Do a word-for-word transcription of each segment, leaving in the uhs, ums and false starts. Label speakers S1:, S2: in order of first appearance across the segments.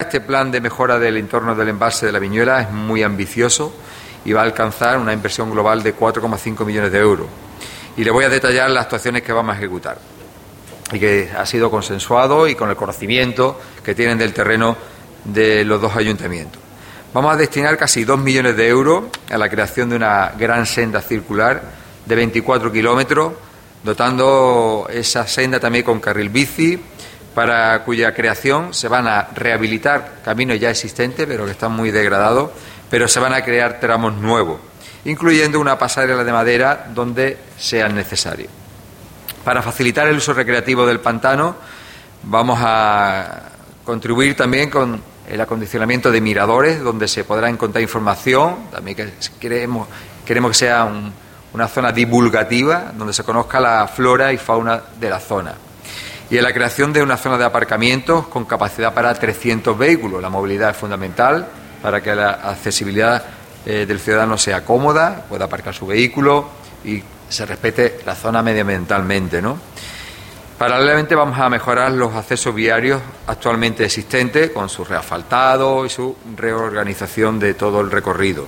S1: este plan de mejora del entorno del embalse de la Viñuela es muy ambicioso y va a alcanzar una inversión global de cuatro coma cinco millones de euros. Y le voy a detallar las actuaciones que vamos a ejecutar y que ha sido consensuado y con el conocimiento que tienen del terreno de los dos ayuntamientos. Vamos a destinar casi dos millones de euros a la creación de una gran senda circular de veinticuatro kilómetros, dotando esa senda también con carril bici, para cuya creación se van a rehabilitar caminos ya existentes, pero que están muy degradados, pero se van a crear tramos nuevos, incluyendo una pasarela de madera donde sean necesarios. Para facilitar el uso recreativo del pantano, vamos a contribuir también con el acondicionamiento de miradores, donde se podrá encontrar información, también que queremos, queremos que sea un, una zona divulgativa, donde se conozca la flora y fauna de la zona. Y en la creación de una zona de aparcamientos con capacidad para trescientos vehículos. La movilidad es fundamental para que la accesibilidad eh, del ciudadano sea cómoda, pueda aparcar su vehículo y se respete la zona medioambientalmente, ¿no? Paralelamente vamos a mejorar los accesos viarios actualmente existentes con su reasfaltado y su reorganización de todo el recorrido.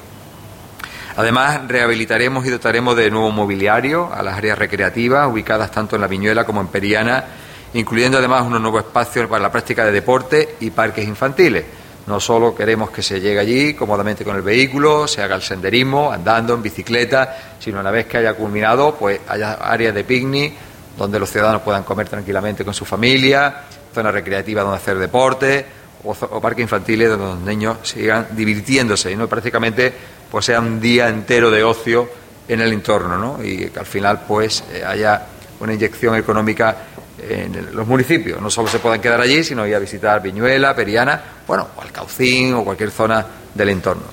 S1: Además, rehabilitaremos y dotaremos de nuevo mobiliario a las áreas recreativas ubicadas tanto en la Viñuela como en Periana, incluyendo además unos nuevos espacios para la práctica de deporte y parques infantiles. No solo queremos que se llegue allí cómodamente con el vehículo, se haga el senderismo, andando, en bicicleta, sino una vez que haya culminado, pues haya áreas de picnic donde los ciudadanos puedan comer tranquilamente con su familia, zonas recreativas donde hacer deporte o, o parques infantiles donde los niños sigan divirtiéndose y no prácticamente pues sea un día entero de ocio en el entorno, ¿no? Y que al final pues eh, haya una inyección económica en los municipios. No solo se puedan quedar allí, sino ir a visitar Viñuela, Periana, bueno, o Alcaucín o cualquier zona del entorno.